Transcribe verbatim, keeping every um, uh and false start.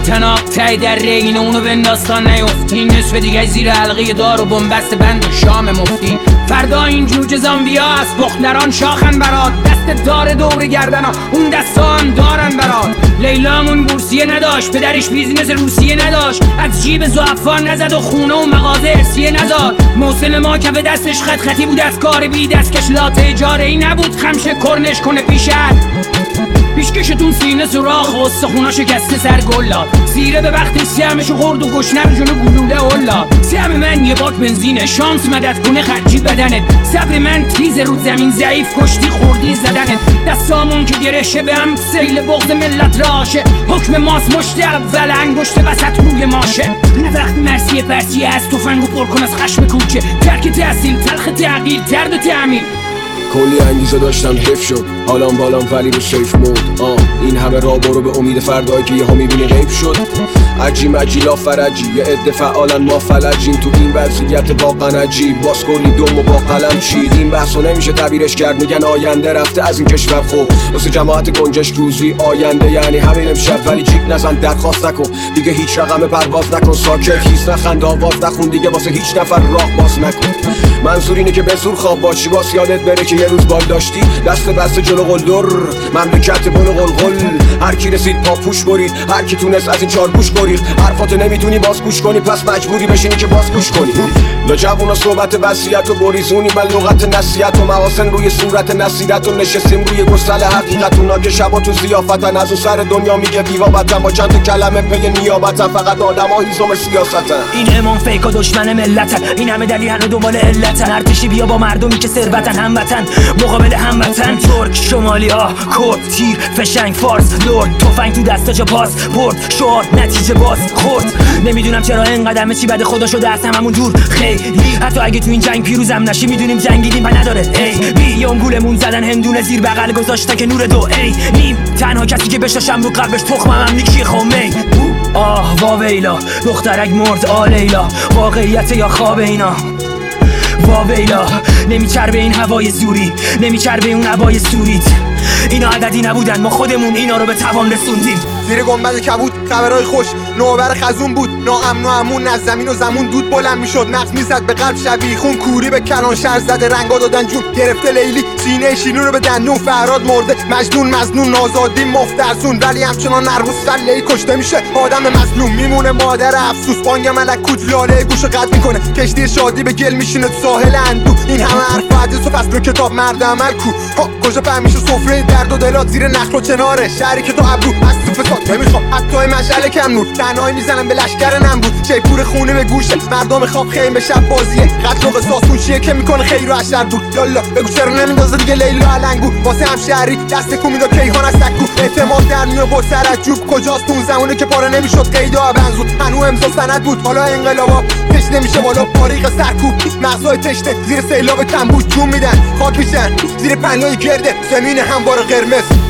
تناب تای در رین اونو بنداستان نیفتی. نصف دیگه زیر حلقه دار و بنبست بند و شام مفتی. فردا این جوجه زامبیا از بخلران شاخن برات. دست دار دور گردنا اون دستا هم دارن برات. لیلامون بورسیه نداشت، پدرش بیزینس روسیه نداشت. از جیب زعفان نزد و خونه و مغازه ارسیه نزاد. محسن ما کف دستش خط خطی بود از کار بی دستکش. لاته اجاره ای نبود خمشه کرنش کنه پیشت. پیشکشتون سینه سوراخ و استخونا شکسته سر گلا. زیره به وقتی سیمشو خورد و گشنه رو جلو گلوله اولا. سیم من یه باک بنزینه، شانس مدد کنه خرجی بدنت. صبر من تیز رو زمین ضعیف کشتی خوردی زدنت. دستامون که گرشه به هم سیل بغض ملت راشه. حکم ماست مشت اول انگشت وسط روی ماشه. نه وقت مرسی پرسی از تفنگو پر کن از خشم کوچه. ترک تحصیل تلخ تغییر درد و تعمیر. کلی انگیزه داشتم حیف شد حالام بالام ولی رو سیف مود. آه این همه راه برو به امید فردایی که یه ها میبینی غیب شد. عجی مجی لا فرجی یه عده فعالن ما فلجیم. تو این وضعیت واقعا عجیب باز کلی دوم و با قلم چید. این بحثو نمیشه تعبیرش کرد، میگن آینده رفته از این کشور. خب واسه جماعت گنجش روزی آینده یعنی همین امشب. ولی جیک نزن درخواست نکن دیگه هیچ رقم پرواز نکن. ساکت هیچ نخند آواز نخون دیگه واسه هیچ نفر راه باز نکن. منظور اینه که به زور خواب باشی باز یادت بره که یه روز بال داشتی. دست بسته جلو قلدر مملکت بلو قلقل. هر کی رسید پاپوش برید، هر کی تونست از این چار گوش گریخت. حرفاتو نمیتونی باز گوش کنی پس مجبوری بشینی که باز گوش کنی. لاجوونا صحبت وصیت و گریزونی من لغت نصیحت و محاسن روی صورت نصیرت و نشستیم روی گسل حقیقت. اونا که شبا تو ضیافتن از اون سر دنیا میگه بیوابتن با چند کلمه پی نیابتن. فقط آدما هیزم سیاستن. این امام فیک و دشمن ملتن، این همه دلیل همه دنبال علتن. ارتشی بیا با مردمی که ثروتن هموطن مقابل هموطن. ترک شمالی ها کرد تیر فشنگ فارس لرد تفنگ تو دستاش پاس برد شعار نتیجه باز خورد. نمیدونم چرا اینقدر چی بده خدا شده از هممون دور خیلی. حتی اگه تو این جنگ پیروزم نشی میدونیم جنگیدیم و نداره ای بی یوم گولمون زدن هندونه زیر بغل گذاشته که نور دو ای نیم. تنها کسی که بشاشم رو قلبش تخمم هم نیکی خمه. آه واویلا دخترک مرد آلیلا. واقعیت یا خواب اینا واویلا. نمیچربه این هوای زوری، نمیچربه اون هوای سوریت. اینا عددی نبودن ما خودمون اینا رو به توان رسوندیم. زیر گنبد کبود خبرای خوش نوبر خزون بود. ناامن و امون از زمین و زمون دود بلند میشد. نقص میزد به قلب شبیه خون کوری به کلان شهر زده. رنگا دادن جون گرفته لیلی سینه شیرین رو به دندون. فراد مرده مجنون مظنون آزادی مفترسون. ولی همچنان نرموز سله‌ای کشته میشه آدم مظلوم. میمونه مادر افسوس بانگ ملکوت لاله گوشو قطع میکنه. کشتی شادی به گل میشینه تو ساحل اندو. این همه حرف حدیث و فصل کتاب مرد عمل کو. کجا فهمیشه سفره درد و دلات زیر نخل و چناره. شهری که تو ابرو از تو فساد نمیخوام حتی مشعل کم نور. تنهایی میزنم به لشکر نمرود. شیپور خونه به گوشه مردم خواب خیمه شب بازیه. قتل و قصاص اون چیه که میکنه خیر و اشر بود. یالا بگو چرا نمیندازه دیگه لیلا علنگو. واسه همشهری دست کو میدا کیهان از تکو. اعتماد در میو با سرجوب کجاست اون زمونه که پاره نمیشد قیدا بنزود. هنو امضا سند بود حالا انقلابا پیش نمیشه بالا باریق سرکوب. مغزای تشنه زیر سیلاب تنبوش جون میدن خاک میشن زیر پنای گرده زمین هموار قرمز.